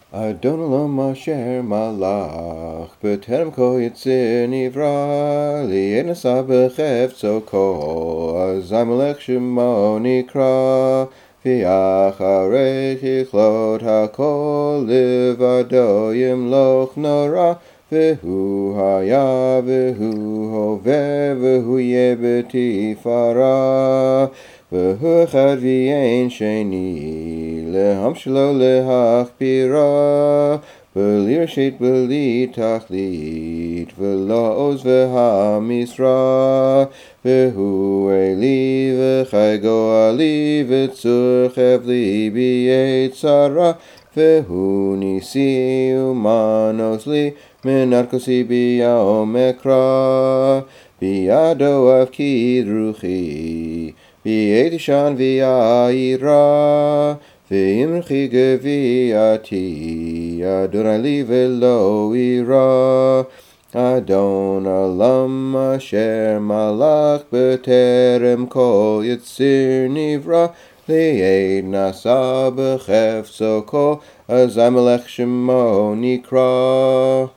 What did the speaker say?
Adon Olam asher malach b'terem kol yitzir nivra li'en asa b'chefetzo kol azay melech shemo nikra v'yacharech yichlot hakol livado yimloch nora v'hu haya v'hu hoveh v'hu yeh b'tifara v'hu echad v'yein sheni lehamshelo lehachpira v'li rashit v'li tachlit v'la'oz v'hamisra v'hu eli v'chai go'ali v'tzur chevli b'yetzara v'hu nisi umanos li menarkosi b'yom ekra b'yado avkid ruchi v'yetishan v'ya'ira v'imchi geviyati Adonai li v'lo ira Adon Olam asher malach b'terem kol yitzir nivra li'ed nasa b'chefetzo kol azay melech shemo nikra